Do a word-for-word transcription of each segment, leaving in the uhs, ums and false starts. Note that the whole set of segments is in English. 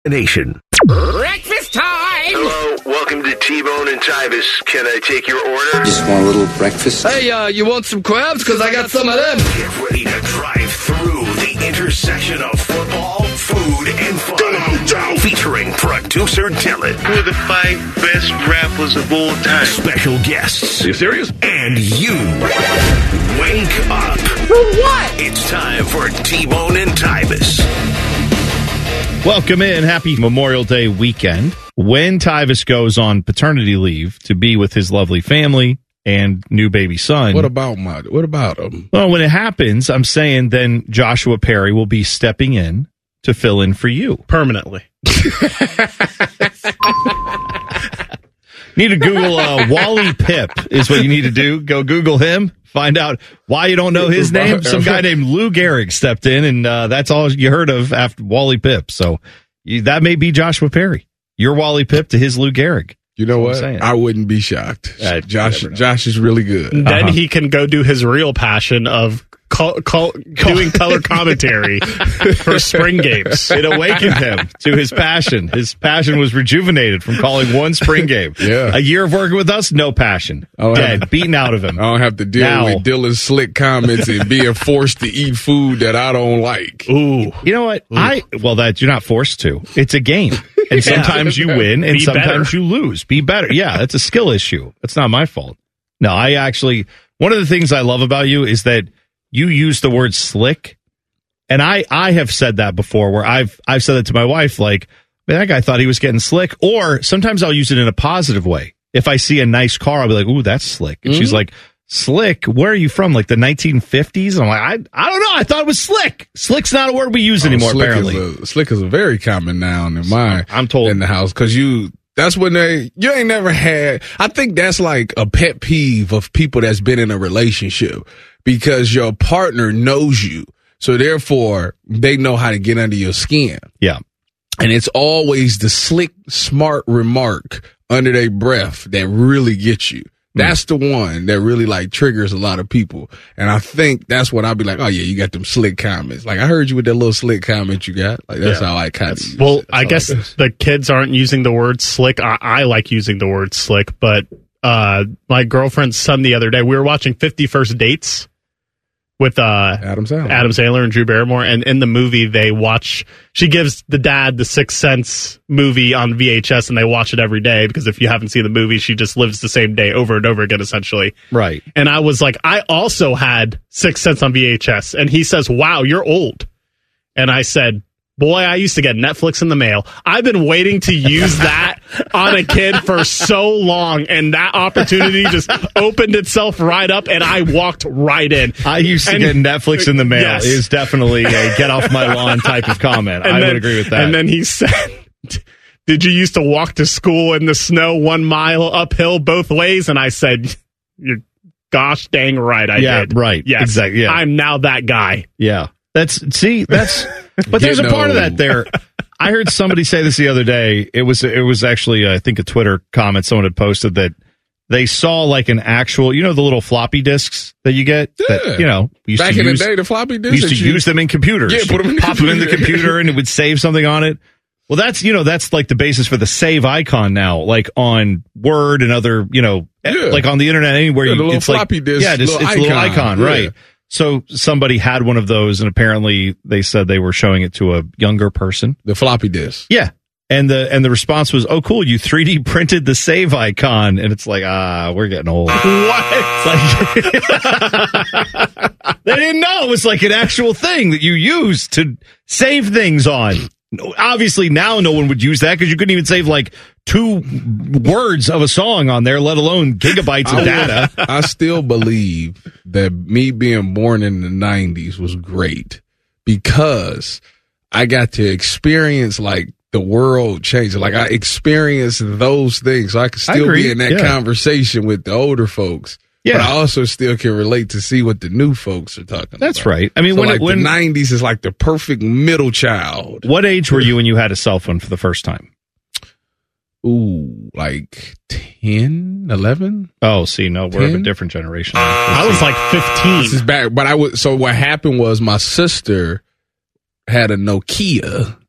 Nation. Breakfast time! Hello, welcome to T-Bone and Tybus. Can I take your order? Just want a little breakfast. Hey, uh, you want some crabs? Because I got some of them. Get ready to drive through the intersection of football, food, and fun. Go, Joe! Featuring producer Dylan. Who are the five best rappers of all time? Special guests. Are you serious? And you. Wake up. For what? It's time for T-Bone and Tybus. Welcome in. Happy Memorial Day weekend. When Tybus goes on paternity leave to be with his lovely family and new baby son. What about my? What about him? Well, when it happens, I'm saying then Joshua Perry will be stepping in to fill in for you. Permanently. Need to Google uh, Wally Pip is what you need to do. Go Google him. Find out why you don't know his name. Some guy named Lou Gehrig stepped in, and uh, that's all you heard of after Wally Pip. So you, that may be Joshua Perry. Your Wally Pip to his Lou Gehrig. You know what? what I wouldn't be shocked. Uh, Josh Josh is really good. Then Uh-huh. he can go do his real passion of col- col- doing color commentary for spring games. It awakened him to his passion. His passion was rejuvenated from calling one spring game. Yeah. A year of working with us, no passion. Oh, Dead, yeah. beaten out of him. I don't have to deal Now- with Dylan's slick comments and being forced to eat food that I don't like. Ooh. You know what? I well, that you're not forced to. It's a game, and sometimes you win, and Be sometimes better. you lose. Be better. Yeah, that's a skill issue. That's not my fault. No, I actually one of the things I love about you is that you use the word slick, and I I have said that before, where I've I've said it to my wife, like, man, that guy thought he was getting slick. Or sometimes I'll use it in a positive way. If I see a nice car, I'll be like, ooh, that's slick. And Mm-hmm. she's like, slick? Where are you from? Like the nineteen fifties? I'm like, I I don't know. I thought it was slick. Slick's not a word we use anymore, Oh, slick apparently. Is a, slick is a very common noun in my I'm told. in the house because you. That's when they you ain't never had. I think that's like a pet peeve of people that's been in a relationship because your partner knows you, so therefore they know how to get under your skin. Yeah. And it's always the slick, smart remark under their breath that really gets you. That's the one that really like triggers a lot of people. And I think that's what I'll be like, oh yeah, you got them slick comments. Like I heard you with that little slick comment you got. Like that's Yeah. how I kind of use Well, it. I That's guess how it is. the kids aren't using the word slick. I, I like using the word slick, but uh, my girlfriend's son the other day, we were watching fifty First Dates with uh, Adam Sandler. Adam Sandler and Drew Barrymore, and in the movie they watch. She gives the dad the Sixth Sense movie on V H S, and they watch it every day because if you haven't seen the movie, she just lives the same day over and over again, essentially. Right. And I was like, I also had Sixth Sense on V H S, and he says, "Wow, you're old." And I said, boy, I used to get Netflix in the mail. I've been waiting to use that on a kid for so long, and that opportunity just opened itself right up, and I walked right in. I used to And- get Netflix in the mail. Yes. Is definitely a get off my lawn type of comment. And I then- would agree with that. And then he said, did you used to walk to school in the snow one mile uphill both ways? And I said, you're gosh dang right I Yeah, did. right. Yes. Exactly, yeah. I'm now that guy. Yeah. That's, see, that's, but there's a Getting part of that old. there. I heard somebody say this the other day. It was, it was actually, uh, I think a Twitter comment someone had posted that they saw like an actual, you know, the little floppy disks that you get Yeah. that, you know, we used Back to in use, the day, the floppy we disks. used to that you- use them in computers. Yeah, put them in the Pop them in the computer. computer and it would save something on it. Well, that's, you know, that's like the basis for the save icon now, like on Word and other, you know, Yeah. like on the internet, anywhere Yeah, you, the little it's like, floppy disk, yeah, just, little it's a little icon, icon, yeah. right? So somebody had one of those and apparently they said they were showing it to a younger person. The floppy disk. Yeah. And the, and the response was, oh, cool. You three D printed the save icon. And it's like, ah, we're getting old. What? They didn't know it was like an actual thing that you use to save things on. No, obviously, now no one would use that because you couldn't even save like two words of a song on there, let alone gigabytes of data. I still believe that me being born in the nineties was great because I got to experience like the world changing. Like I experienced those things. So I could I still agree, be in that yeah. conversation with the older folks. Yeah. But I also still can relate to see what the new folks are talking about. That's right. I mean, So when, like it, when the nineties is like the perfect middle child. what age were you when you had a cell phone for the first time? Ooh, like ten, eleven? Oh, see, no, we're of a ten? different generation. I was like fifteen. This is back, but I was, so what happened was my sister had a Nokia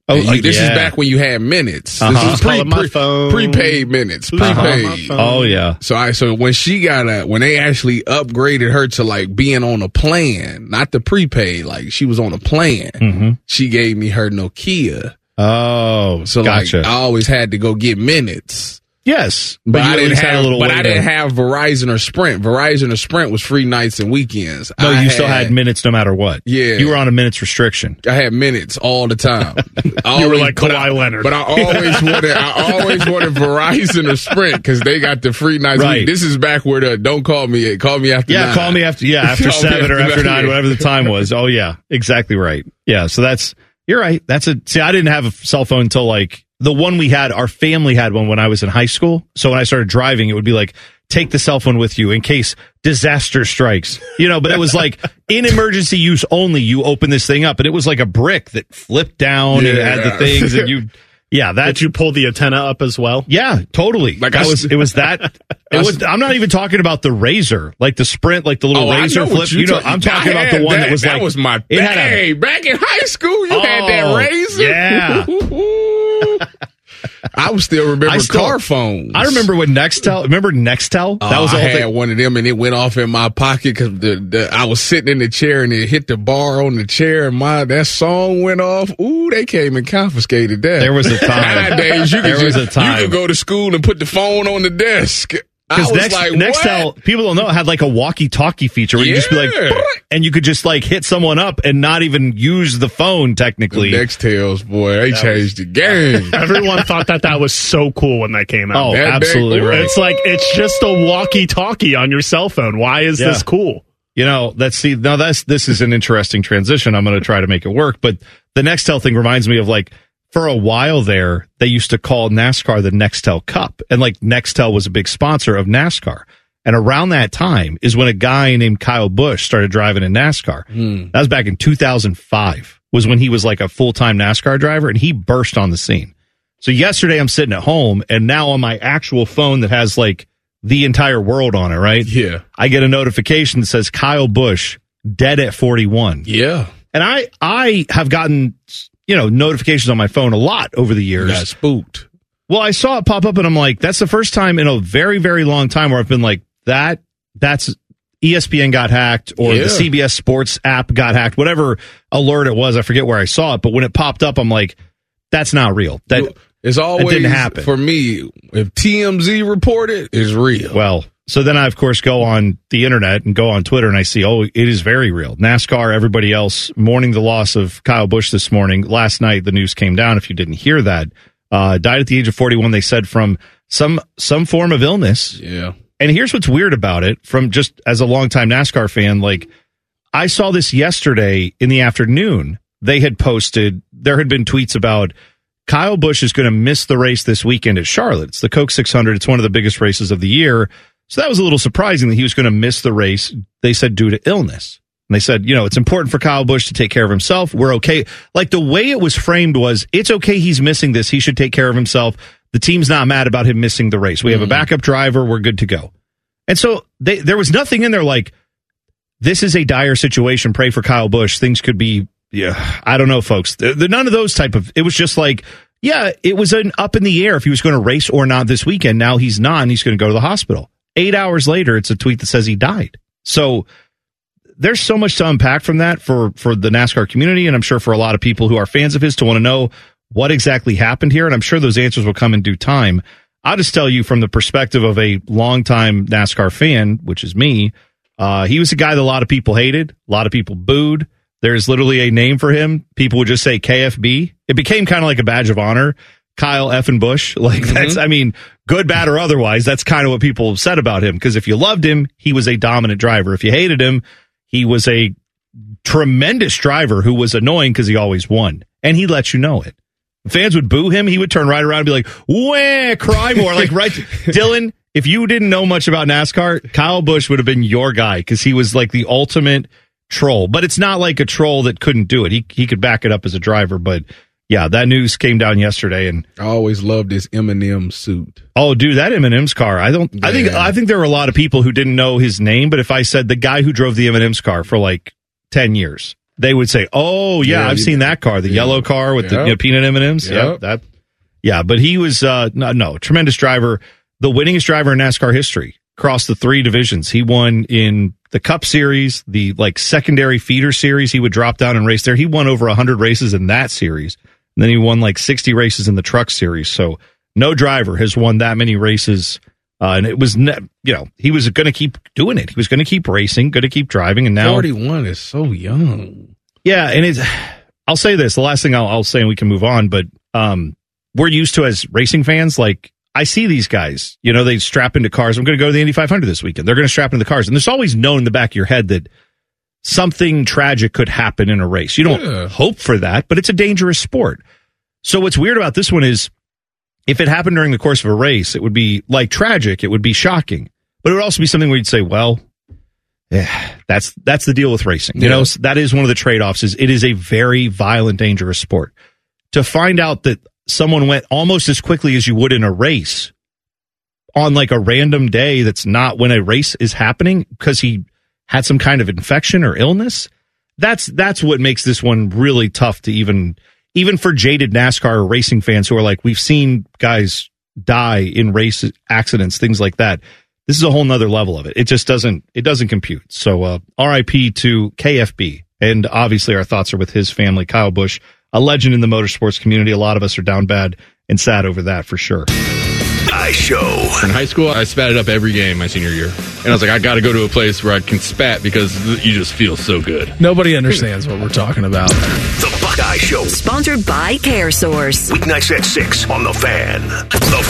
Oh, And you- this yeah. is back when you had minutes. Uh-huh. This is Call it my phone. prepaid minutes. Please call Prepaid. my phone. Oh, yeah. So I so when she got a when they actually upgraded her to like being on a plan, not the prepaid, like she was on a plan. Mm-hmm. She gave me her Nokia. Oh, So gotcha. like I always had to go get minutes. yes. But, But, you I at didn't least have had a little but way I to- didn't have Verizon or Sprint. Verizon or Sprint was free nights and weekends. No, I you still had minutes no matter what. Yeah. You were on a minutes restriction. I had minutes all the time. I You were always- like but Kawhi I- Leonard. But I always wanted, I always wanted Verizon or Sprint because they got the free nights. Right. This is back where the don't call me, call me after Yeah, nine. call me after yeah, after Call me seven or after after nine. nine, whatever the time was. Oh yeah, exactly right. Yeah, so that's you're right. That's a see. I didn't have a cell phone until like the one we had. Our family had one when I was in high school. So when I started driving, it would be like take the cell phone with you in case disaster strikes. You know, but it was like in emergency use only. You open this thing up, and it was like a brick that flipped down and it had the Yeah. things, and you. Yeah, that Did you pull the antenna up as well? Yeah, totally. Like Like I that was s- it was that it was I'm not even talking about the Razor, like the Sprint, like the little Oh, I Razor know what flip. you You know, talking- I'm talking I about had the one that, that was that like was my it had a- hey, back in high school you had that Oh, Razor. yeah. I was still remember I still- car phones. I remember when Nextel, remember Nextel? Oh, That was I all had thing. one of them, and it went off in my pocket because the, the I was sitting in the chair, and it hit the bar on the chair, and my that song went off. Ooh, they came and confiscated that. There was a time. Nowadays, you could There was just, a time. you could go to school and put the phone on the desk. I Because was Next, like, Nextel, what? people don't know, it had like a walkie-talkie feature where you just be like, Yeah. and you could just like hit someone up and not even use the phone technically. Nextels, boy, they changed the game. Everyone thought that that was so cool when that came out. Oh, That absolutely big- right. It's like, it's just a walkie-talkie on your cell phone. Why is Yeah. this cool? You know, let's see. Now that's this is an interesting transition. I'm going to try to make it work. But the Nextel thing reminds me of like for a while there, they used to call NASCAR the Nextel Cup, and like Nextel was a big sponsor of NASCAR. And around that time is when a guy named Kyle Busch started driving in NASCAR. That was back in two thousand five. Was when he was like a full time NASCAR driver, and he burst on the scene. So yesterday, I'm sitting at home, and now on my actual phone that has like the entire world on it, right? Yeah. I get a notification that says Kyle Busch dead at forty-one. Yeah. And I I have gotten, you know, notifications on my phone a lot over the years. Got spooked. Well, I saw it pop up and I'm like, that's the first time in a very, very long time where I've been like, that that's E S P N got hacked or Yeah. the C B S Sports app got hacked, whatever alert it was. I forget where I saw it, but when it popped up, I'm like, that's not real. That It's always didn't happen. for me. If T M Z reported, it's real. well, so then I, of course, go on the internet and go on Twitter and I see, oh, it is very real. NASCAR, everybody else mourning the loss of Kyle Busch this morning. Last night, the news came down. If you didn't hear that, uh, died at the age of forty-one. They said from some some form of illness. Yeah. And here's what's weird about it from just as a longtime NASCAR fan, like I saw this yesterday in the afternoon. They had posted, there had been tweets about Kyle Busch is going to miss the race this weekend at Charlotte. It's the Coke six hundred. It's one of the biggest races of the year. So that was a little surprising that he was going to miss the race. They said due to illness. And they said, you know, it's important for Kyle Busch to take care of himself. We're okay. Like the way it was framed was, it's okay he's missing this. He should take care of himself. The team's not mad about him missing the race. We have a backup driver. We're good to go. And so they, there was nothing in there like, this is a dire situation. Pray for Kyle Busch. Things could be, yeah, I don't know, folks. There- there- none of those type of, it was just like, yeah, it was an up in the air if he was going to race or not this weekend. Now he's not, and he's going to go to the hospital. Eight hours later, it's a tweet that says he died. So there's so much to unpack from that for, for the NASCAR community, and I'm sure for a lot of people who are fans of his to want to know what exactly happened here, and I'm sure those answers will come in due time. I'll just tell you from the perspective of a longtime NASCAR fan, which is me, uh, he was a guy that a lot of people hated, a lot of people booed. There's literally a name for him. People would just say K F B. It became kind of like a badge of honor. Kyle Effin Busch. Like that's, I mean, good, bad, or otherwise, that's kind of what people said about him. Because if you loved him, he was a dominant driver. If you hated him, he was a tremendous driver who was annoying because he always won. And he let you know it. Fans would boo him. He would turn right around and be like, wah, cry more. Like, right. Dylan, if you didn't know much about NASCAR, Kyle Busch would have been your guy because he was like the ultimate troll. But it's not like a troll that couldn't do it. He he could back it up as a driver. But yeah, that news came down yesterday, and I always loved this Eminem suit. oh, dude, that Eminem's car. I don't. I think. Yeah. I think there were a lot of people who didn't know his name. But if I said the guy who drove the Eminem's car for like ten years, they would say, "Oh yeah, Yeah, I've you- sknow that car, the yeah. yellow car with the Yep. you know, peanut M and M's." Yep. Yeah, that. Yeah, but he was uh, no, no tremendous driver, the winningest driver in NASCAR history across the three divisions. He won in the Cup Series, the like secondary feeder series. He would drop down and race there. He won over one hundred races in that series. And then he won like sixty races in the Truck Series. So no driver has won that many races. Uh, and it was, ne- you know, he was going to keep doing it. He was going to keep racing, going to keep driving. And now, forty-one is so young. yeah. And it's, I'll say this, the last thing I'll, I'll say, and we can move on, but um, we're used to as racing fans, like, I see these guys, you know, they strap into cars. I'm going to go to the Indy five hundred this weekend. They're going to strap into the cars. And there's always known in the back of your head that something tragic could happen in a race. You don't Yeah. hope for that, but it's a dangerous sport. So what's weird about this one is if it happened during the course of a race, it would be like tragic. It would be shocking, but it would also be something where you'd say, well, yeah, that's, that's the deal with racing. You Yeah. know, that is one of the trade-offs is it is a very violent, dangerous sport. To find out that someone went almost as quickly as you would in a race on like a random day that's not when a race is happening because he had some kind of infection or illness. That's that's what makes this one really tough to even even for jaded NASCAR racing fans who are like, we've seen guys die in race accidents, things like that. This is a whole nother level of it. It just doesn't it doesn't compute. So uh, R I P to K F B. And obviously our thoughts are with his family, Kyle Busch, a legend in the motorsports community. A lot of us are down bad and sad over that for sure. Guy Show. In high school, I spat it up every game my senior year. And I was like, I got to go to a place where I can spat because you just feel so good. Nobody understands what we're talking about. The Buckeye Show. Sponsored by CareSource. Weeknights at six on The Fan. The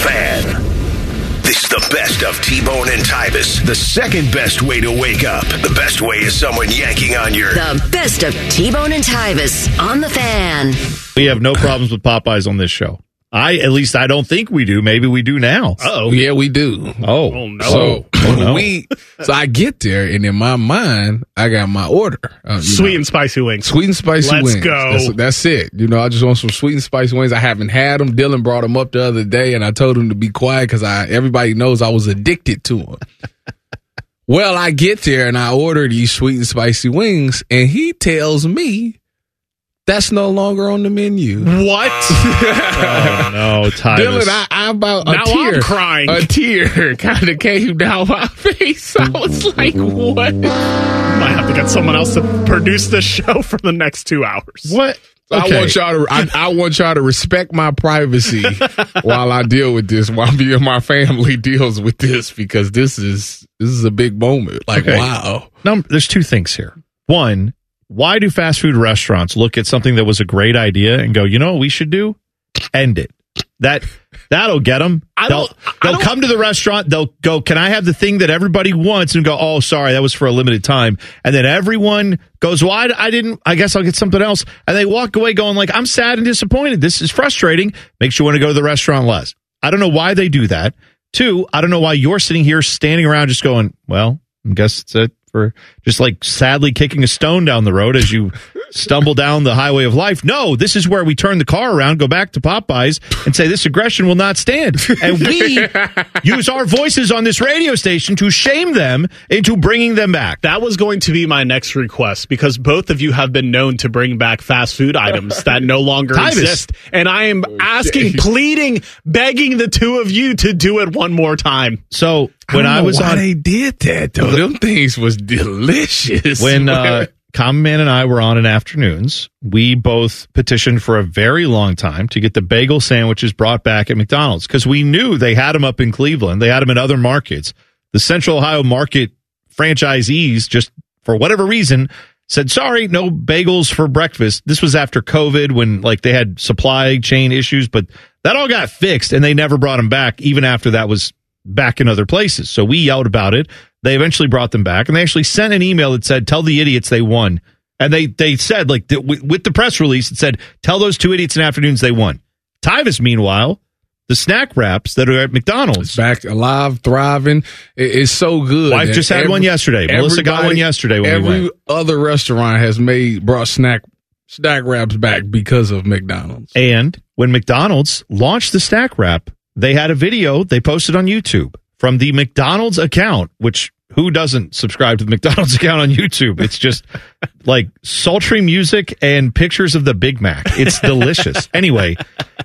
Fan. This is the best of T-Bone and Tybus. The second best way to wake up. The best way is someone yanking on your... The best of T-Bone and Tybus on The Fan. We have no problems with Popeyes on this show. I, at least I don't think we do. Maybe we do now. Oh, Yeah, we do. Oh, oh no. So Oh, no. we, so I get there, and in my mind, I got my order. Uh, you Sweet know, and spicy wings. sweet and spicy Let's wings. go. That's, that's it. You know, I just want some sweet and spicy wings. I haven't had them. Dylan brought them up the other day, and I told him to be quiet because I everybody knows I was addicted to them. Well, I get there and I order these sweet and spicy wings, and he tells me that's no longer on the menu. What? oh no, Tybus. Dylan, I, I about a Now tear, I'm crying. a tear kind of came down my face. I was like, "What?" Might have to get someone else to produce this show for the next two hours. What? I Okay. want y'all to. I, I want y'all to respect my privacy while I deal with this. While me and my family deals with this, because this is this is a big moment. Like, Okay. wow. Number, there's two things here. One, why do fast food restaurants look at something that was a great idea and go, you know what we should do? End it. That that'll get them. I They'll don't- I they'll don't- come to the restaurant. They'll go, can I have the thing that everybody wants? And go, oh, sorry, that was for a limited time. And then everyone goes, well, I, I didn't. I guess I'll get something else. And they walk away going like, I'm sad and disappointed. This is frustrating. Makes you want to go to the restaurant less. I don't know why they do that. Two, I don't know why you're sitting here standing around just going, well, I guess it's it for just like sadly kicking a stone down the road as you stumble down the highway of life. No, this is where we turn the car around, go back to Popeyes and say this aggression will not stand. And we use our voices on this radio station to shame them into bringing them back. That was going to be my next request because both of you have been known to bring back fast food items that no longer Tybus. exist. And I am asking, pleading, begging the two of you to do it one more time. So when I, I, don't know was why on, they did that though. Them things was delicious. when uh, Common Man and I were on in afternoons, we both petitioned for a very long time to get the bagel sandwiches brought back at McDonald's because we knew they had them up in Cleveland. They had them in other markets. The Central Ohio market franchisees, just for whatever reason, said, sorry, no bagels for breakfast. This was after COVID when like they had supply chain issues, but that all got fixed and they never brought them back even after that was back in other places. So we yelled about it. They eventually brought them back and they actually sent an email that said, tell the idiots they won. And they, they said, like, th- with, with the press release, it said, tell those two idiots in afternoons they won. Tyvis, meanwhile, the snack wraps that are at McDonald's. back alive, thriving. It, it's so good. Wife And just had every- one yesterday. Melissa got one everybody- yesterday when Every we went. other restaurant has made, brought snack, snack wraps back because of McDonald's. And when McDonald's launched the snack wrap, they had a video they posted on YouTube from the McDonald's account, which who doesn't subscribe to the McDonald's account on YouTube? It's just like sultry music and pictures of the Big Mac. It's delicious. Anyway,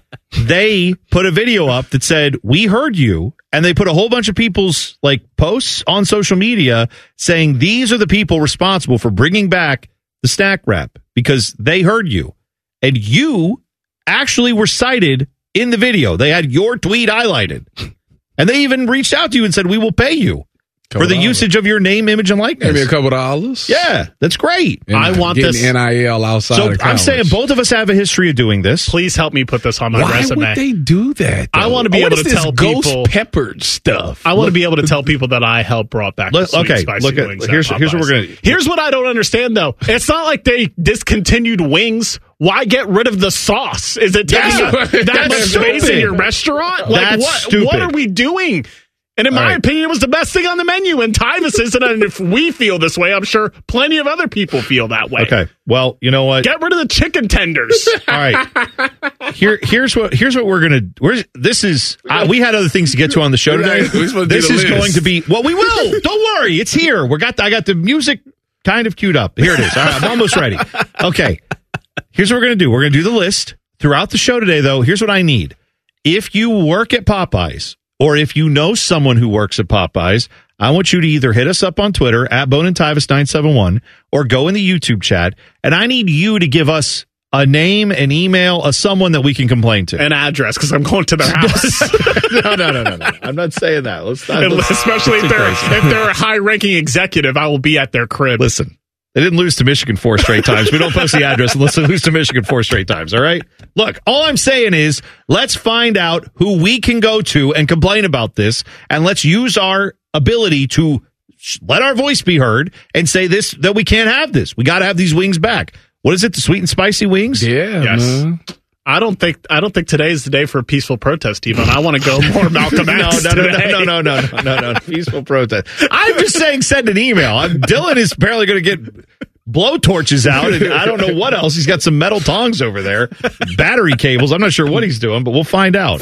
they put a video up that said, we heard you. And they put a whole bunch of people's like posts on social media saying these are the people responsible for bringing back the snack wrap because they heard you. And you actually were cited in the video. They had your tweet highlighted. And they even reached out to you and said, we will pay you couple for the dollars. usage of your name, image, and likeness. Maybe a couple dollars. Yeah, that's great. And I want getting this- N I L outside So of I'm college. saying both of us have a history of doing this. Please help me put this on my Why resume. would they do that? I though? wanna be What able is to this tell ghost people- peppered stuff. I want to be able to tell people that I helped brought back the Look- sweet okay, spicy look at- wings. here's- at here's what we're Popeyes. gonna- Here's what I don't understand though. It's not like they discontinued wings. Why get rid of the sauce? Is it taking Yeah, up that that's much space stupid. in your restaurant? Like That's what? stupid. What are we doing? And in All my right. opinion, it was the best thing on the menu. And Tyvus isn't. And if we feel this way, I'm sure plenty of other people feel that way. Okay. Well, you know what? Get rid of the chicken tenders. All right. Here, here's what here's what we're gonna. We're, this is. Uh, we had other things to get to on the show today. We're supposed to do This the is list. going to be. Well, we will. Don't worry. It's here. We got. I got the music kind of queued up. Here it is. All right, I'm almost ready. Okay. Here's what we're gonna do. We're gonna do the list throughout the show today. Though, here's what I need. If you work at Popeyes, or if you know someone who works at Popeyes, I want you to either hit us up on Twitter at Bone and Tyvus nine seven one or go in the YouTube chat, and I need you to give us a name, an email, a someone that we can complain to. An address because I'm going to their house. no, no, no, no, no. I'm not saying that. Let's not. And let's- especially if let's they're embrace it. if they're a high-ranking executive, I will be at their crib. Listen, they didn't lose to Michigan four straight times. We don't post the address unless they lose to Michigan four straight times, all right? Look, all I'm saying is let's find out who we can go to and complain about this, and let's use our ability to sh- let our voice be heard and say this, that we can't have this. We got to have these wings back. What is it, the sweet and spicy wings? Yeah, Yes. man. I don't think I don't think today is the day for a peaceful protest, Even. I want to go more Malcolm No, X no, no, today. no, no, no, no, no, no. Peaceful protest. I'm just saying send an email. I'm, Dylan is apparently going to get blow torches out, and I don't know what else. He's got some metal tongs over there, battery cables. I'm not sure what he's doing, but we'll find out.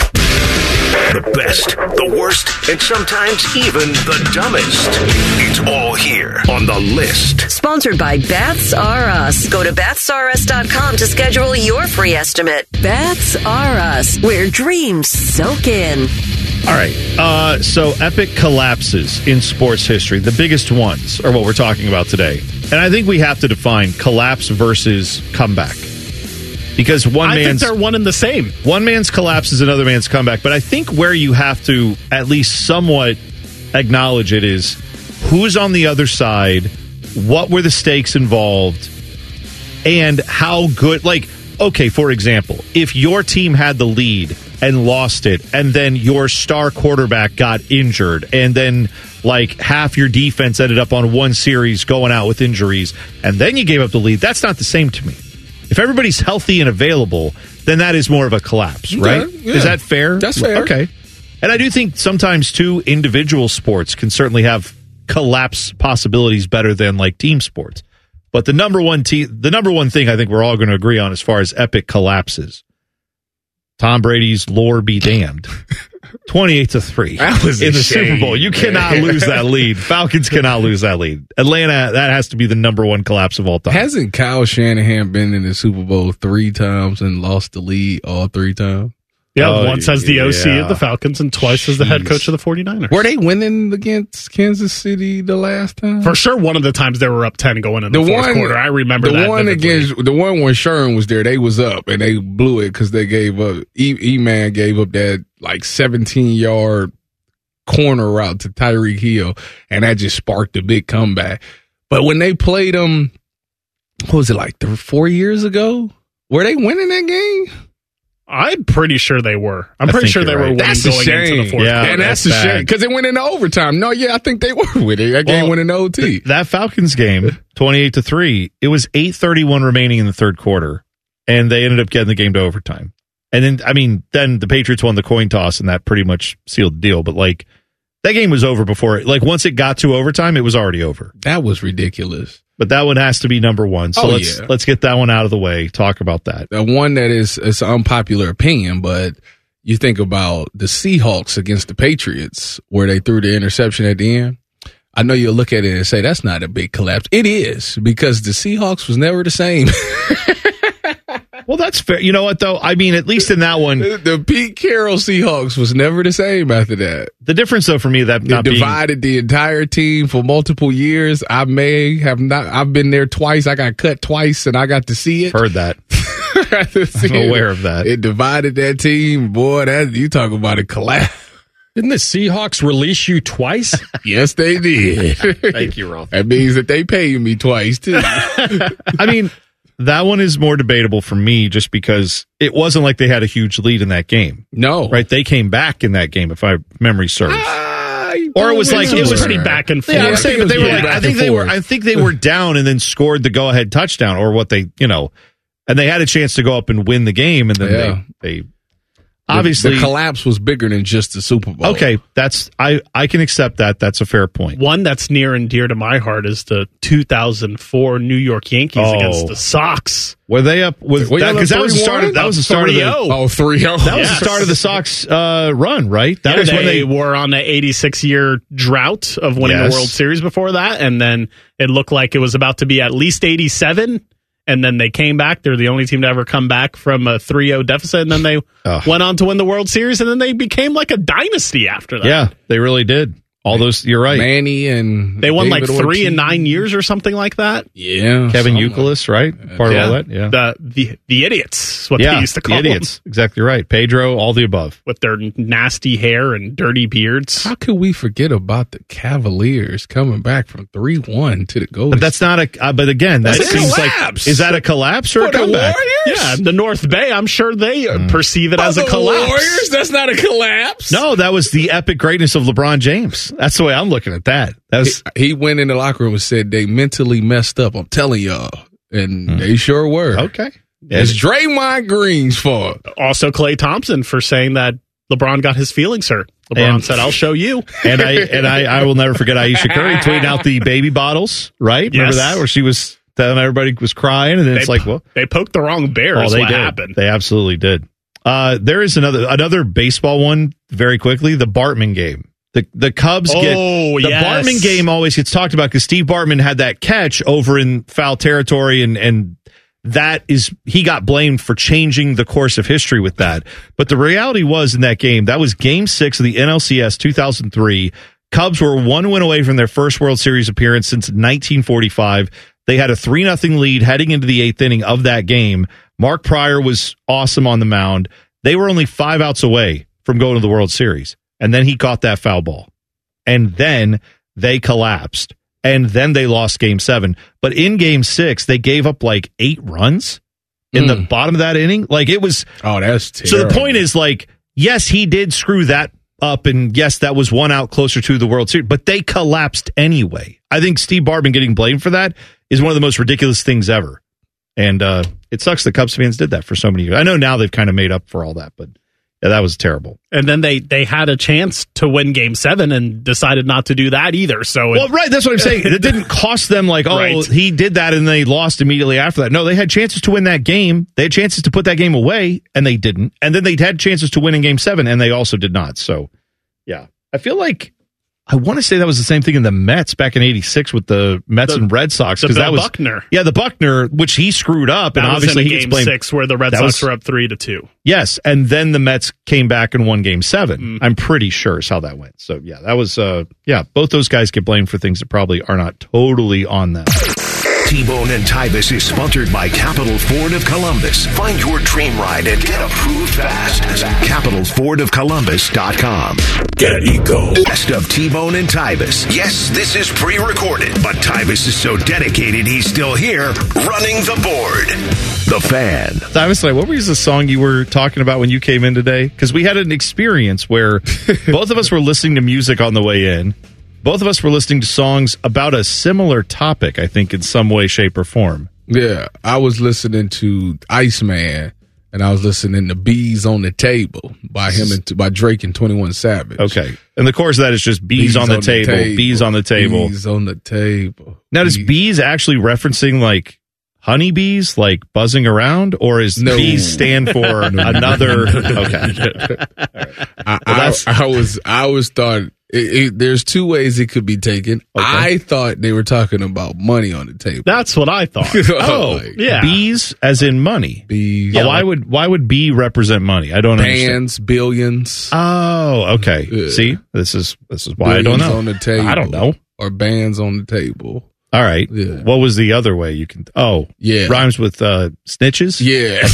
The best, the worst, and sometimes even the dumbest. It's all here on the list. Sponsored by Baths R Us. Go to baths r us dot com to schedule your free estimate. Baths R Us, where dreams soak in. All right. Uh, so epic collapses in sports history. The biggest ones are what we're talking about today. And I think we have to define collapse versus comeback. Because one I think man's they're one and the same. one man's collapse is another man's comeback. But I think where you have to at least somewhat acknowledge it is who's on the other side, what were the stakes involved, and how good. Like, okay, for example, if your team had the lead and lost it, and then your star quarterback got injured, and then like half your defense ended up on one series going out with injuries, and then you gave up the lead, that's not the same to me. If everybody's healthy and available, then that is more of a collapse, right? Yeah, yeah. Is that fair? That's fair. Okay. And I do think sometimes, too, individual sports can certainly have collapse possibilities better than like team sports. But the number one te- the number one thing I think we're all going to agree on as far as epic collapses, Tom Brady's lore be damned. twenty-eight to three That was a in the shame, Super Bowl. You cannot man. lose that lead. Falcons cannot lose that lead. Atlanta, that has to be the number one collapse of all time. Hasn't Kyle Shanahan been in the Super Bowl three times and lost the lead all three times? Yeah, Oh, once as the O C yeah. of the Falcons and twice as the head Jeez. coach of the 49ers. Were they winning against Kansas City the last time? For sure, one of the times they were up ten going in the, the fourth one quarter. I remember the that one vividly. against the one when Sherman was there. They was up and they blew it because they gave up. E, E Man gave up that like seventeen yard corner route to Tyreek Hill, and that just sparked a big comeback. But when they played them, what was it like three, four years ago? Were they winning that game? I'm pretty sure they were. I'm I pretty think sure you're they were right. winning That's a going into shame. the fourth Yeah. quarter. and that's, that's a shame bad. because it went into overtime. No, yeah, I think they were with it. That game Well, went into O T. Th- that Falcons game, twenty-eight to three, it was eight thirty-one remaining in the third quarter, and they ended up getting the game to overtime. And then, I mean, then the Patriots won the coin toss, and that pretty much sealed the deal. But, like, that game was over before it. Like, once it got to overtime, it was already over. That was ridiculous. But that one has to be number one. So Oh, let's yeah. let's get that one out of the way. Talk about that. The one that is it's an unpopular opinion, but you think about the Seahawks against the Patriots where they threw the interception at the end. I know you'll look at it and say that's not a big collapse. It is, because the Seahawks was never the same. Well, that's fair. You know what, though? I mean, at least in that one, the, the Pete Carroll Seahawks was never the same after that. The difference, though, for me, that not it divided being, the entire team for multiple years. I may have not. I've been there twice. I got cut twice, and I got to see it. Heard that. I'm aware of that. It divided that team, boy. That you talk about a collapse. Didn't the Seahawks release you twice? Yes, they did. Thank you, Rolf. That means that they paid me twice too. I mean, that one is more debatable for me, just because it wasn't like they had a huge lead in that game. No, right? They came back in that game, if my memory serves. Uh, or it was like it was, it was pretty back and forth. Yeah, I'm saying, but they were like, I think they were, I think they were down and then scored the go-ahead touchdown, or what they, you know, and they had a chance to go up and win the game, and then yeah. they, they obviously the, the collapse was bigger than just the Super Bowl. Okay, that's I I can accept that. That's a fair point. One that's near and dear to my heart is the two thousand four New York Yankees Oh. against the Sox. Were they up with Were that? you Because up that was the start. Of, that was the start of the. Oh, three oh. That was Yes. the start of the Sox uh, run, right? That Yeah, was they, when they were on an eighty-six year drought of winning Yes. the World Series before that, and then it looked like it was about to be at least eighty-seven. And then they came back. They're the only team to ever come back from a three oh deficit. And then they Ugh. went on to win the World Series. And then they became like a dynasty after that. Yeah, they really did. All those, you're right. Manny and They won David like three Ortiz. in nine years or something like that. Yeah, Kevin something. Youkilis, right? Part yeah. of all that. Yeah, The the the idiots is what yeah, they used to call the idiots. Exactly right. Pedro, all the above. them with their nasty hair and dirty beards. How could we forget about the Cavaliers coming back from three one to the Golden? But that's not a. Uh, but again, that That's a seems collapse. like is that a collapse or For a the comeback? Warriors? Yeah, the North Bay, I'm sure they uh perceive it For as a the collapse. Warriors? That's not a collapse. No, that was the epic greatness of LeBron James. That's the way I'm looking at that. That was He, he went in the locker room and said they mentally messed up. I'm telling y'all. And they sure were. okay. It's Draymond Green's fault. Also, Klay Thompson for saying that LeBron got his feelings hurt. LeBron And- said, "I'll show you." And I and I, I will never forget Aisha Curry tweeting out the baby bottles. Right? Remember Yes. that, where she was telling everybody was crying, and then it's They- like, well, they poked the wrong bear. oh, is they what did. happened. They absolutely did. Uh, there is another another baseball one very quickly. The Bartman game. The the Cubs Oh, get the yes. Bartman game always gets talked about because Steve Bartman had that catch over in foul territory, and and that is he got blamed for changing the course of history with that. But the reality was in that game, that was Game Six of the N L C S two thousand three. Cubs were one win away from their first World Series appearance since nineteen forty-five. They had a three nothing lead heading into the eighth inning of that game. Mark Pryor was awesome on the mound. They were only five outs away from going to the World Series. And then he caught that foul ball. And then they collapsed. And then they lost game seven. But in game six, they gave up like eight runs in the bottom of that inning. Like it was. Oh, that's terrible. So the point is, like, yes, he did screw that up. And yes, that was one out closer to the World Series. But they collapsed anyway. I think Steve Bartman getting blamed for that is one of the most ridiculous things ever. And uh, it sucks that Cubs fans did that for so many years. I know now they've kind of made up for all that, but yeah, that was terrible. And then they, they had a chance to win Game Seven and decided not to do that either. So it, Well, right, that's what I'm saying. It didn't cost them like, oh, Right. he did that and they lost immediately after that. No, they had chances to win that game. They had chances to put that game away, and they didn't. And then they had chances to win in Game Seven, and they also did not. So, yeah, I feel like I want to say that was the same thing in the Mets back in eighty-six with the Mets The- and Red Sox the because that Bill was Buckner. Yeah, the Buckner, which he screwed up, that and was obviously in a he Game gets blamed. Six where the Red That Sox was- were up three to two. Yes, and then the Mets came back and won Game Seven. Mm. I'm pretty sure is how that went. So yeah, that was uh yeah. Both those guys get blamed for things that probably are not totally on them. T-Bone and Tybus is sponsored by Capital Ford of Columbus. Find your dream ride and get approved fast at capital ford of columbus dot com. Get Eco. Best of T-Bone and Tybus. Yes, this is pre-recorded, but Tybus is so dedicated he's still here running the board. The Fan. I was like, what was the song you were talking about when you came in today? Because we had an experience where both of us were listening to music on the way in. Both of us were listening to songs about a similar topic, I think, in some way, shape, or form. Yeah, I was listening to Iceman, and I was listening to "Bees on the Table" by him and by Drake and twenty-one Savage. Okay, and the chorus of that is just "bees, on, the, table, bees on the table, bees on the table." Now, does Bees- bees actually referencing like honeybees, like buzzing around, or is No. bees stand for another? Okay, I, I, I was I was thought It, it, there's two ways it could be taken. Okay. I thought they were talking about money on the table. That's what I thought. Oh, like, yeah. Bees as in money. Bees. Yeah, why would why would B represent money? I don't Bands, understand. billions. Oh, okay. Yeah. See, this is this is why billions I don't know. On the table. I don't know. Or bands on the table. All right. Yeah. What was the other way you can? Oh, yeah. Rhymes with uh, snitches. Yeah.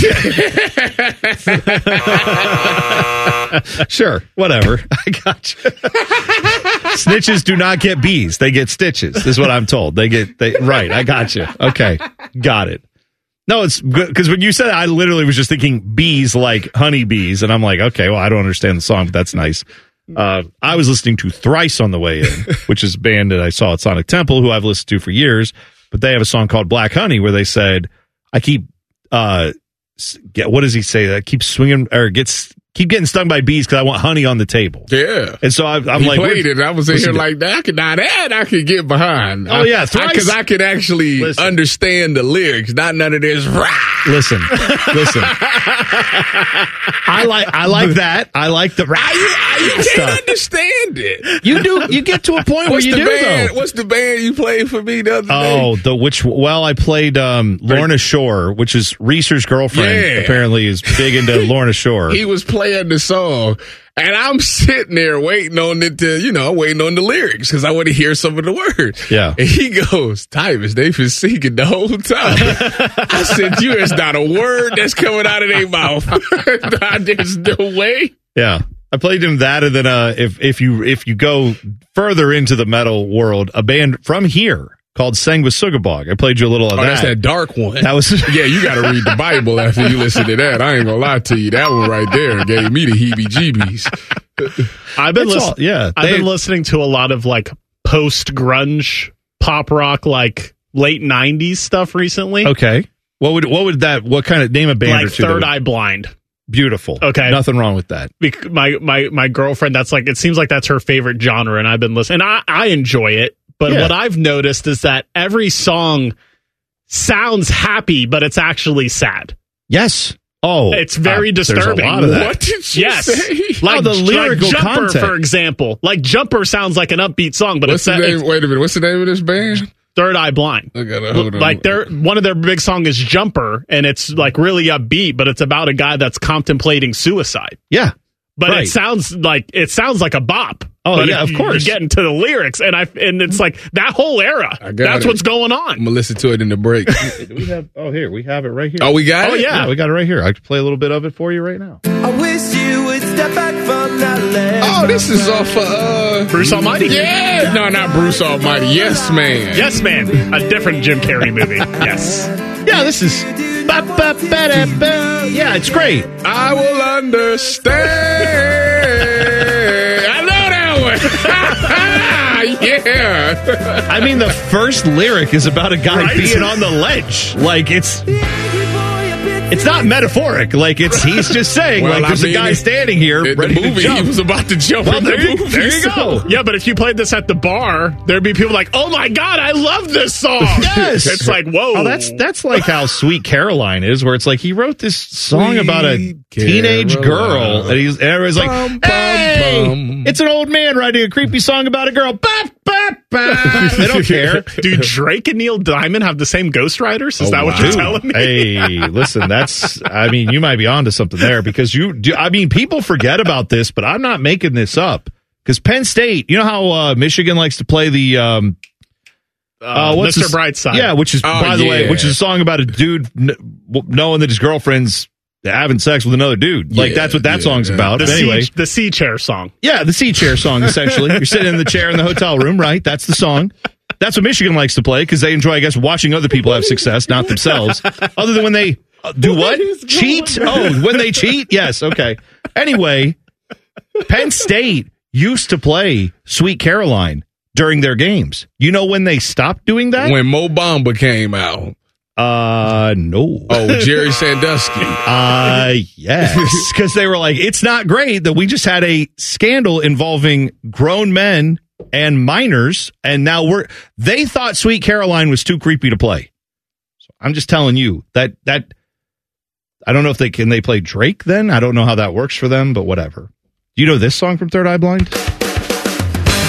Sure. Whatever. I got you. Snitches do not get bees; they get stitches. Is what I'm told. They get they right. I got you. Okay, got it. No, it's good because when you said it, I literally was just thinking bees like honeybees, and I'm like, okay, well, I don't understand the song, but that's nice. Uh, I was listening to Thrice on the way in, which is a band that I saw at Sonic Temple, who I've listened to for years. But they have a song called Black Honey, where they said, "I keep uh, get what does he say? I keep swinging or gets keep getting stung by bees because I want honey on the table." Yeah, and so I, I'm he like, played it. I was in here like that. I could now that I could get behind. Oh yeah, because I, I, I could actually listen. understand the lyrics, not none of this. Rah! Listen, listen. I like I like that. I like the. I, I, you can't understand it. You do. You get to a point what's where you the do. Band, though. What's the band you played for me the other oh, day? the which? Well, I played um, Lorna Shore, which is Reese's girlfriend. Yeah. Apparently, is big into Lorna Shore. He was playing the song. And I'm sitting there waiting on it to, you know, waiting on the lyrics because I want to hear some of the words. Yeah. And he goes, Tyvus, they've been singing the whole time. I said, you, there's not a word that's coming out of their mouth. There's no way. Yeah. I played him that, and then uh, if if you if you go further into the metal world, a band from here called Sang with Sugabog. I played you a little of oh, that. That's that dark one. That was yeah. You got to read the Bible after you listen to that. I ain't gonna lie to you. That one right there gave me the heebie-jeebies. I've been listening. Yeah, I've been listening to a lot of like post grunge pop rock, like late nineties stuff recently. Okay. What would what would that? What kind of name a band like or two? Third Eye Blind. Beautiful. Okay. Nothing wrong with that. Bec- my my my girlfriend, that's like, it seems like that's her favorite genre, and I've been listening. And I, I enjoy it, but Yeah. what I've noticed is that every song sounds happy, but it's actually sad. Yes. Oh, it's very uh, disturbing. There's a lot of that. What did you yes. say? Like, oh, the lyrical like Jumper, content. for example. Like Jumper sounds like an upbeat song, but What's it's, the name? it's Wait a minute. What's the name of this band? Third Eye Blind. I gotta hold on. Like their one of their big song is Jumper, and it's like really upbeat, but it's about a guy that's contemplating suicide. Yeah. But Right. it sounds like it sounds like a bop. Oh, But yeah, if of course. You get into the lyrics, and I and it's like that whole era. I got That's it. what's going I'm on. gonna listen to it in the break. Do we have? Oh, here we have it right here. Oh, we got Oh, it. yeah. we got it right here. I can play a little bit of it for you right now. I wish you would step back from that ledge. Oh, this is off of uh, Bruce Almighty. Yeah, no, not Bruce Almighty. Yes, man. Yes, man. A different Jim Carrey movie. Yes. Yeah, this is. Ba, ba, ba, da, ba. Yeah, it's great. I will understand. I know that one. Yeah. I mean, the first lyric is about a guy Right? being on the ledge. Like it's. It's not metaphoric. Like it's he's just saying Well, like I there's mean, a guy it- standing here In ready the movie, to jump. he was about to jump Well, in the there you- movie. there you so- go. Yeah, but if you played this at the bar, there'd be people like, "Oh my god, I love this song." Yes. It's like, whoa. Oh, that's that's like how Sweet Caroline is, where it's like he wrote this song Sweet about a teenage Caroline. girl, and he's and everybody's like, Bum, bum, "Hey, bum." it's an old man writing a creepy song about a girl." Bop, bop, bop. They don't care. Do Drake and Neil Diamond have the same ghostwriters? Is Oh, that what wow. you're telling me? Hey, listen, that's, I mean, you might be onto something there because you do, I mean, people forget about this, but I'm not making this up because Penn State, you know how uh, Michigan likes to play the, um, Uh, what's Mister this- Brightside. Yeah, which is, Oh, by the way, yeah. which is a song about a dude kn- knowing that his girlfriend's having sex with another dude. Like, Yeah, that's what that yeah, song's yeah. about. The But anyway. C, the C chair song. Yeah, the C chair song, essentially. You're sitting in the chair in the hotel room, right? That's the song. That's what Michigan likes to play because they enjoy, I guess, watching other people have success, not themselves. Other than when they uh, do what? Cheat? Oh, when they cheat? Yes, okay. Anyway, Penn State used to play Sweet Caroline during their games. You know when they stopped doing that? When Mo Bamba came out. Uh, no. Oh, Jerry Sandusky. Uh, yes. Because they were like, it's not great that we just had a scandal involving grown men and minors, and now we're, they thought Sweet Caroline was too creepy to play. So I'm just telling you that, that, I don't know if they can, they play Drake then? I don't know how that works for them, but whatever. Do you know this song from Third Eye Blind?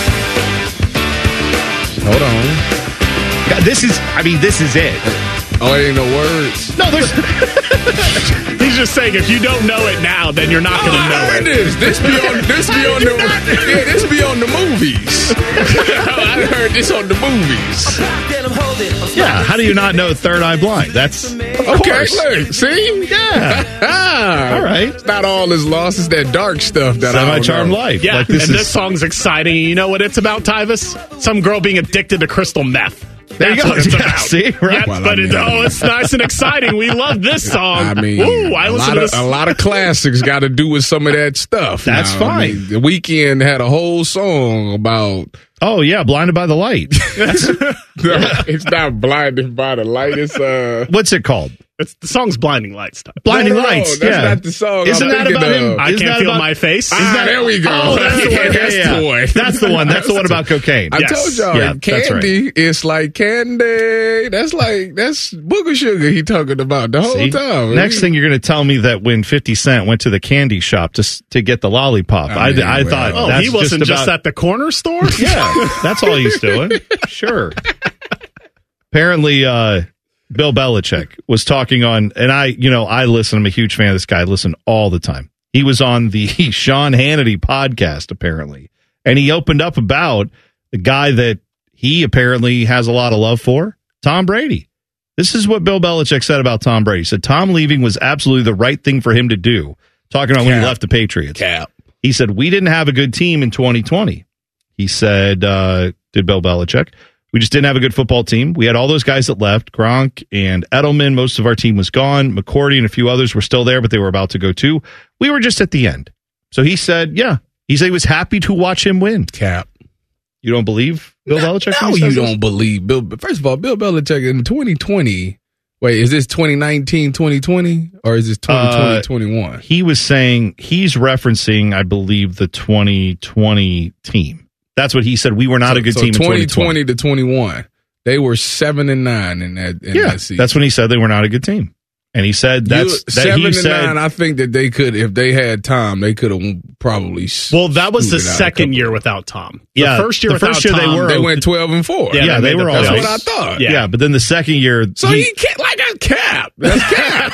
Hold on. God, this is, I mean, this is it. Oh, it ain't no words. No, there's. He's just saying if you don't know it now, then you're not Oh, going to I know heard it. this. This be on. This be on the. Yeah, this be on the movies. I heard this on the movies. Yeah, how do you not know Third Eye Blind? That's of Okay, course. look, see, Yeah. All right. It's not all is lost. It's that dark stuff that I don't Semi-charmed know. life. Yeah, Like, this and is, this song's exciting. You know what it's about, Tyvis? Some girl being addicted to crystal meth. There you That's go. what it's Yeah, about. see? Right. Yep, Well, but I it, mean- oh, it's nice and exciting. We love this song. I mean, Ooh, I a, listen lot to of, this. a lot of classics got to do with some of that stuff. That's now. I fine. mean, the Weeknd had a whole song about. Oh, yeah, Blinded by the Light. It's not blinded by the light. It's uh. What's it called? It's, the song's Blinding Lights. Tyvis. Blinding No, no, no, Lights. that's yeah. not the song Isn't I'm that thinking about him? of. I Isn't can't that feel about- my face. Ah, there we go. Oh, that's the one. Yeah, that's yeah, the yeah. one. That's the one. That's the one about cocaine. I Yes. told y'all, Yeah, that's right. candy. It's like candy. That's like that's booger sugar. He talking about the whole See? time. Next thing you're going to tell me that when fifty Cent went to the candy shop to s- to get the lollipop, I, I mean, I thought, well. Oh, that's he wasn't just, just, about, at the corner store? Yeah, that's all he's doing. Sure. Apparently, uh, Bill Belichick was talking on, and I, you know, I listen. I'm a huge fan of this guy. I listen all the time. He was on the Sean Hannity podcast, apparently, and he opened up about the guy that he apparently has a lot of love for, Tom Brady. This is what Bill Belichick said about Tom Brady. He said Tom leaving was absolutely the right thing for him to do. Talking about when he Cap. left the Patriots. Cap. He said, we didn't have a good team in twenty twenty. He said, uh, did Bill Belichick. We just didn't have a good football team. We had all those guys that left, Gronk and Edelman. Most of our team was gone. McCourty and a few others were still there, but they were about to go too. We were just at the end. So he said, yeah. He said he was happy to watch him win. Cap. You don't believe Bill Belichick? No, when he you says don't this? believe Bill. First of all, Bill Belichick in twenty twenty. Wait, is this twenty nineteen, twenty twenty, or is this twenty twenty, Uh, twenty-one? He was saying he's referencing, I believe, the twenty twenty team. That's what he said. We were not so, a good so team in twenty twenty twenty. to twenty-one. They were seven and nine in that. In Yeah, that season. that's when he said they were not a good team. And he said that's You- that seven he and said. nine. I think that they could, if they had time, they could have probably. Well, that was the scooted out a second couple. year without Tom. The Yeah, first year the without first year they Tom, were- They went twelve and four. Yeah, yeah, they they made were the all. That's playoffs. what I thought. Yeah. Yeah. but then the second year, So he- he can't like a cap. That's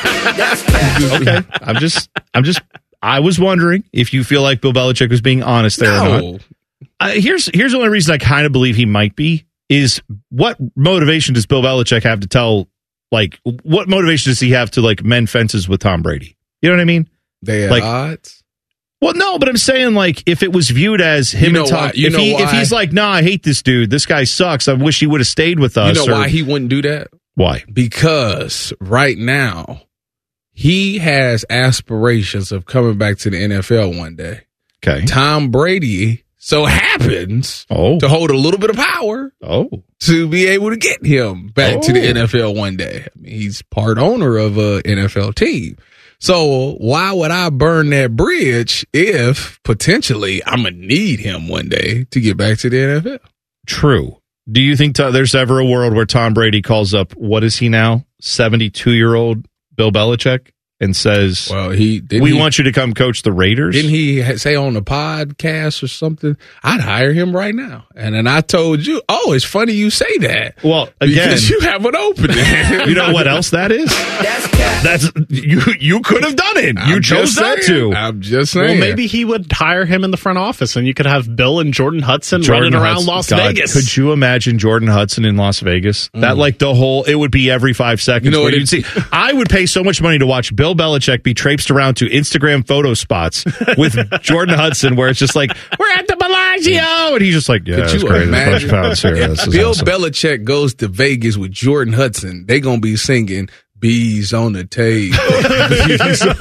cap. okay. I'm just, I'm just, I was wondering if you feel like Bill Belichick was being honest there or not. No. Uh, here's here's the only reason I kind of believe he might be is what motivation does Bill Belichick have to tell, like, what motivation does he have to, like, mend fences with Tom Brady? You know what I mean? They had Like- odds. Well, no, but I'm saying, like, if it was viewed as him You know and Tom, why- you if, know he, if why- he's like, nah, I hate this dude, this guy sucks, I wish he would have stayed with You us. know or- why he wouldn't do that? Why? Because right now he has aspirations of coming back to the N F L one day. Okay. Tom Brady so happens Oh. to hold a little bit of power Oh. to be able to get him back to the Oh. N F L one day. I mean, he's part owner of a N F L team. So why would I burn that bridge if potentially I'm going to need him one day to get back to the N F L? True. Do you think to, there's ever a world where Tom Brady calls up, what is he now, seventy-two-year-old Bill Belichick, and says, Well, he didn't we he, want you to come coach the Raiders? Didn't he ha- say on a podcast or something? I'd hire him right now. And then I told you, oh, it's funny you say that. Well, again, Because you have an opening. you know what else that is? That's you. You could have done it. You I'm chose just not saying. to. I'm just Well, saying. maybe he would hire him in the front office, and you could have Bill and Jordan Hudson Jordan running around Hudson- Las God, Vegas. Could you imagine Jordan Hudson in Las Vegas? That like the whole, it would be every five seconds. You know where what you'd it- see. I would pay so much money to watch Bill Belichick be traipsed around to Instagram photo spots with Jordan Hudson, where it's just like, we're at the Bellagio, and he's just like, yeah, Could it's you great. There's a bunch imagine of pounds here. if This is Bill awesome. Belichick goes to Vegas with Jordan Hudson? They gonna be singing "Bees on the Table." Bees on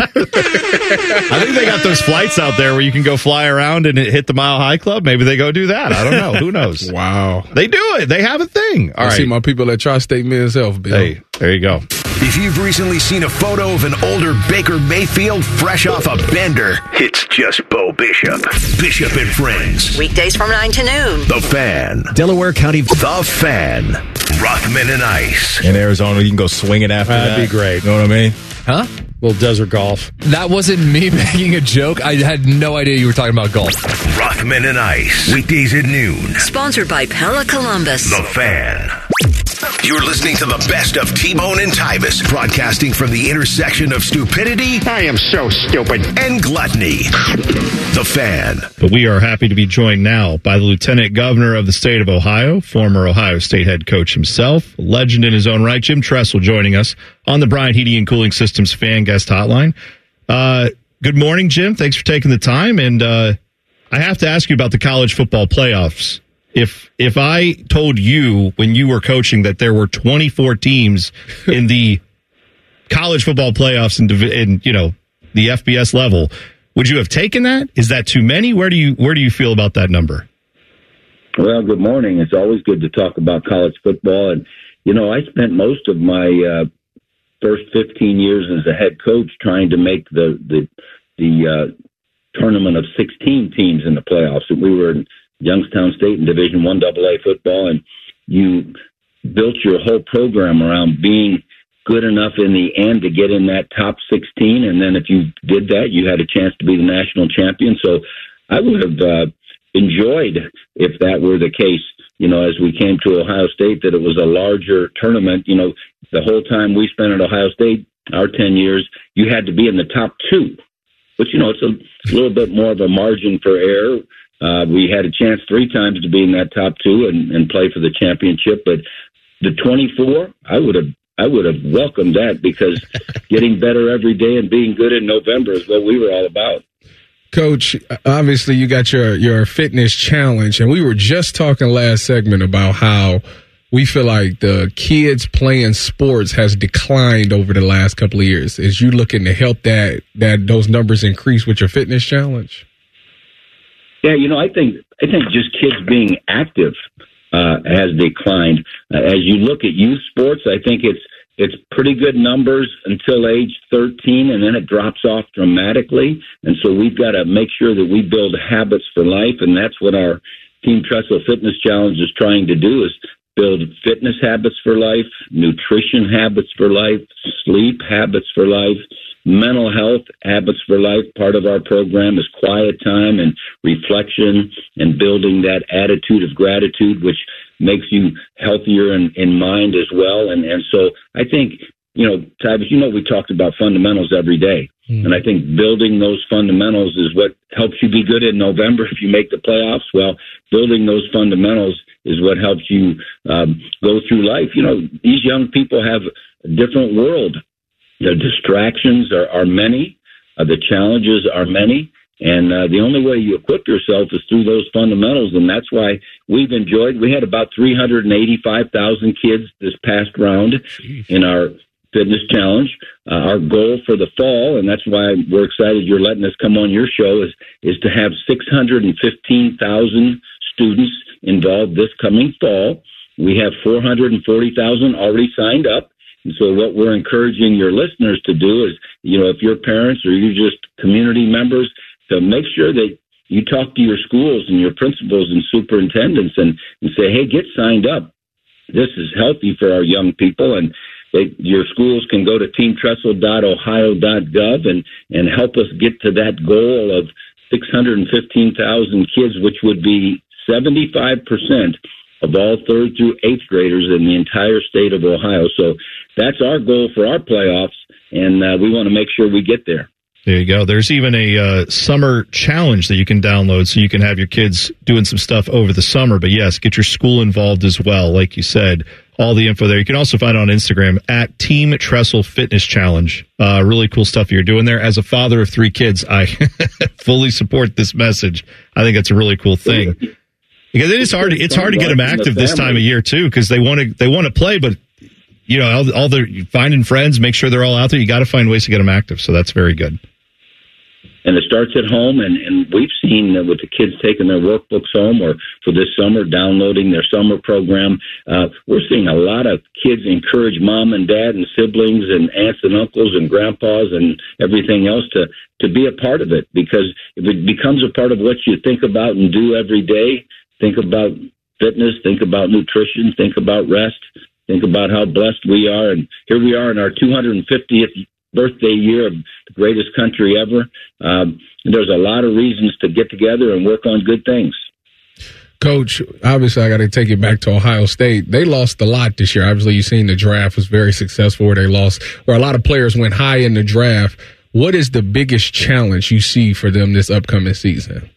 the- I think they got those flights out there where you can go fly around and hit the Mile High Club. Maybe they go do that. I don't know. Who knows? Wow, They do it. They have a thing. All I right. see my people at Tri-State Men's Health. Bill. Hey, there you go. If you've recently seen a photo of an older Baker Mayfield fresh off a bender, it's just Bo Bishop. Bishop and Friends. Weekdays from nine to noon. The Fan. Delaware County. The Fan. Rothman and Ice. In Arizona, you can go swinging after That'd that. be great. You know what I mean? Huh? little desert golf. That wasn't me making a joke. I had no idea you were talking about golf. Rothman and Ice, weekdays at noon. Sponsored by Pella Columbus. The Fan. You're listening to the best of T-Bone and Tybus, broadcasting from the intersection of stupidity. I am so stupid. And gluttony. The Fan. But we are happy to be joined now by the Lieutenant Governor of the state of Ohio, former Ohio State head coach himself, legend in his own right, Jim Tressel, joining us on the Bryant Heating and Cooling Systems Fan Guest Hotline. Uh, good morning, Jim. Thanks for taking the time. And uh, I have to ask you about the college football playoffs. If if I told you when you were coaching that there were twenty-four teams in the college football playoffs and in, you know, the F B S level, would you have taken that? Is that too many? Where do you where do you feel about that number? Well, good morning. It's always good to talk about college football. And, you know, I spent most of my uh, first fifteen years as a head coach trying to make the the, the uh, tournament of sixteen teams in the playoffs. And we were in Youngstown State in Division One Double A football, and you built your whole program around being good enough in the end to get in that top sixteen, and then if you did that, you had a chance to be the national champion. So I would have uh, enjoyed if that were the case, you know, as we came to Ohio State, that it was a larger tournament. You know, the whole time we spent at Ohio State, our ten years, you had to be in the top two. But, you know, it's a, it's a little bit more of a margin for error. Uh, we had a chance three times to be in that top two and, and play for the championship. But the twenty-four, I would have I would have welcomed that, because getting better every day and being good in November is what we were all about. Coach, obviously you got your, your fitness challenge, and we were just talking last segment about how we feel like the kids playing sports has declined over the last couple of years. Is you looking to help that that those numbers increase with your fitness challenge? Yeah, you know, I think I think just kids being active uh, has declined. Uh, as you look at youth sports, I think it's it's pretty good numbers until age thirteen, and then it drops off dramatically. And so we've got to make sure that we build habits for life, and that's what our Team Tressel Fitness Challenge is trying to do, is build fitness habits for life, nutrition habits for life, sleep habits for life, mental health habits for life. Part of our program is quiet time and reflection and building that attitude of gratitude, which makes you healthier in, in mind as well. And, and so I think, you know, Tybus, you know, we talked about fundamentals every day. Mm. And I think building those fundamentals is what helps you be good in November if you make the playoffs. Well, building those fundamentals is what helps you um, go through life. You know, these young people have a different world. The distractions are, are many. Uh, the challenges are many. And uh, the only way you equip yourself is through those fundamentals. And that's why we've enjoyed, we had about three hundred eighty-five thousand kids this past round in our fitness challenge. Uh, our goal for the fall, and that's why we're excited you're letting us come on your show, is, is to have six hundred fifteen thousand students involved this coming fall. We have four hundred forty thousand already signed up. And so what we're encouraging your listeners to do is, you know, if you're parents or you're just community members, to make sure that you talk to your schools and your principals and superintendents and, and say, hey, get signed up. This is healthy for our young people. And they, your schools can go to team tressel dot ohio dot gov and, and help us get to that goal of six hundred fifteen thousand kids, which would be seventy-five percent of all third through eighth graders in the entire state of Ohio. So that's our goal for our playoffs, and uh, we want to make sure we get there. There you go. There's even a uh, summer challenge that you can download so you can have your kids doing some stuff over the summer. But yes, get your school involved as well. Like you said, all the info there. You can also find it on Instagram at Team Tressel Fitness Challenge. Uh, really cool stuff you're doing there. As a father of three kids, I fully support this message. I think it's a really cool thing. Because it is hard. It's hard to get them active this time of year too, because they want to they want to play, but you know, all, all the finding friends, make sure they're all out there. You got to find ways to get them active. So that's very good. And it starts at home, and, and we've seen that with the kids taking their workbooks home, or for this summer downloading their summer program, uh, we're seeing a lot of kids encourage mom and dad and siblings and aunts and uncles and grandpas and everything else to, to be a part of it. Because if it becomes a part of what you think about and do every day, think about fitness, think about nutrition, think about rest, think about how blessed we are. And here we are in our two hundred fiftieth birthday year of the greatest country ever. Um, there's a lot of reasons to get together and work on good things. Coach, obviously I got to take it back to Ohio State. They lost a lot this year. Obviously, you've seen the draft was very successful where they lost, where a lot of players went high in the draft. What is the biggest challenge you see for them this upcoming season?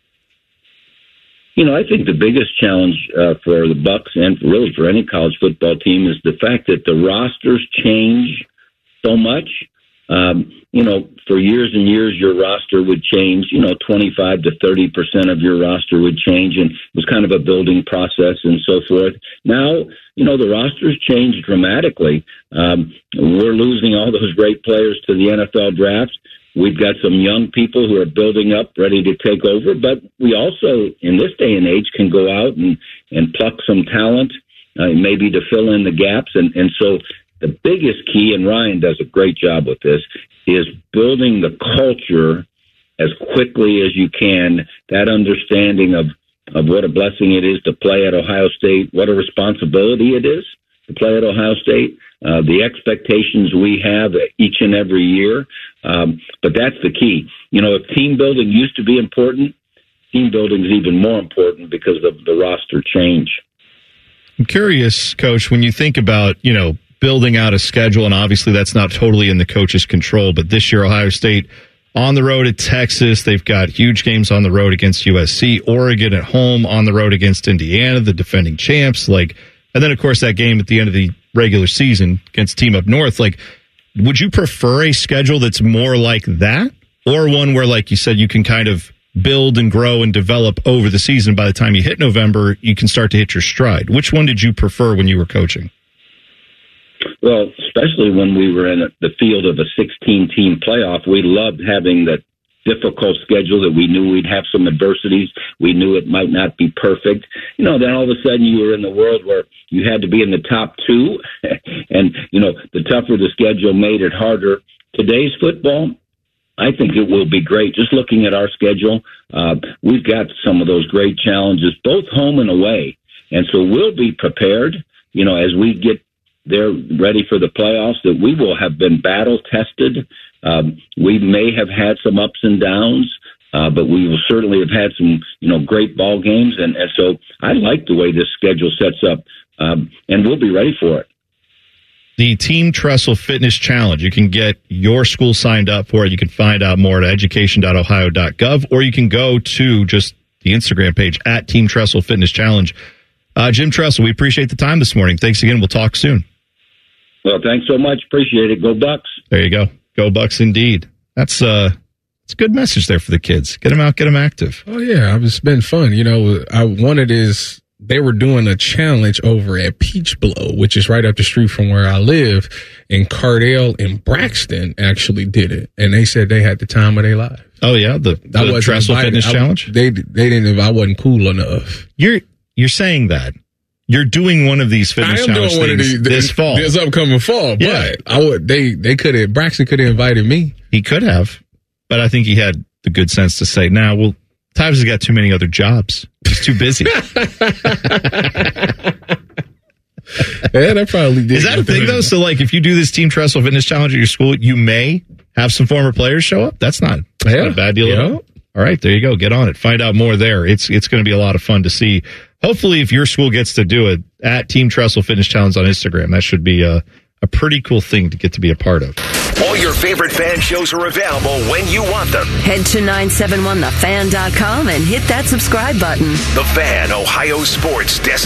You know, I think the biggest challenge uh, for the Bucs and really for any college football team is the fact that the rosters change so much. Um, you know, for years and years, your roster would change. You know, twenty-five to thirty percent of your roster would change, and it was kind of a building process and so forth. Now, you know, the rosters change dramatically. Um, we're losing all those great players to the N F L draft. We've got some young people who are building up, ready to take over. But we also, in this day and age, can go out and, and pluck some talent, uh, maybe to fill in the gaps. And, and so the biggest key, and Ryan does a great job with this, is building the culture as quickly as you can, that understanding of, of what a blessing it is to play at Ohio State, what a responsibility it is to play at Ohio State, uh, the expectations we have each and every year. Um, but that's the key. You know, if team building used to be important, team building is even more important because of the roster change. I'm curious, Coach, when you think about, you know, building out a schedule, and obviously that's not totally in the coach's control, but this year Ohio State on the road at Texas, they've got huge games on the road against U S C, Oregon at home, on the road against Indiana, the defending champs, like, and then of course that game at the end of the regular season against Team Up North. Like, would you prefer a schedule that's more like that, or one where, like you said, you can kind of build and grow and develop over the season? By the time you hit November, you can start to hit your stride. Which one did you prefer when you were coaching? Well, especially when we were in the field of a sixteen-team playoff, we loved having that difficult schedule that we knew we'd have some adversities. We knew it might not be perfect. You know, then all of a sudden you were in the world where you had to be in the top two, and, you know, the tougher the schedule made it harder. Today's football, I think it will be great. Just looking at our schedule, uh, we've got some of those great challenges, both home and away. And so we'll be prepared, you know, as we get there ready for the playoffs, that we will have been battle tested. Um, we may have had some ups and downs, uh, but we will certainly have had some, you know, great ball games. And, and so I like the way this schedule sets up, um, and we'll be ready for it. The Team Tressel Fitness Challenge. You can get your school signed up for it. You can find out more at education dot ohio dot gov, or you can go to just the Instagram page at Team Tressel Fitness Challenge. Uh, Jim Tressel, we appreciate the time this morning. Thanks again. We'll talk soon. Well, thanks so much. Appreciate it. Go Bucs. There you go. Go Bucs indeed. That's uh, it's a good message there for the kids. Get them out, get them active. Oh, yeah. It's been fun. You know, I wanted is they were doing a challenge over at Peach Blow, which is right up the street from where I live. And Cardale and Braxton actually did it. And they said they had the time of their life. Oh, yeah. The, the Tressel Fitness I, Challenge? They, they didn't, I wasn't cool enough. You're, you're saying that. You're doing one of these fitness challenge things these, this fall. This upcoming fall, yeah. But I would they they could have Braxton could have invited me. He could have, but I think he had the good sense to say, "Nah, well, Tyvus has got too many other jobs. He's too busy." Yeah, that probably did. Is that a thing though? So, like, if you do this Team Tressel Fitness Challenge at your school, you may have some former players show up. That's not, that's yeah. not a bad deal yeah. at all. All right, there you go. Get on it. Find out more there. It's it's going to be a lot of fun to see. Hopefully, if your school gets to do it, at Team Tressel Fitness Challenge on Instagram, that should be a, a pretty cool thing to get to be a part of. All your favorite fan shows are available when you want them. Head to nine seven one the fan dot com and hit that subscribe button. The Fan, Ohio sports desk.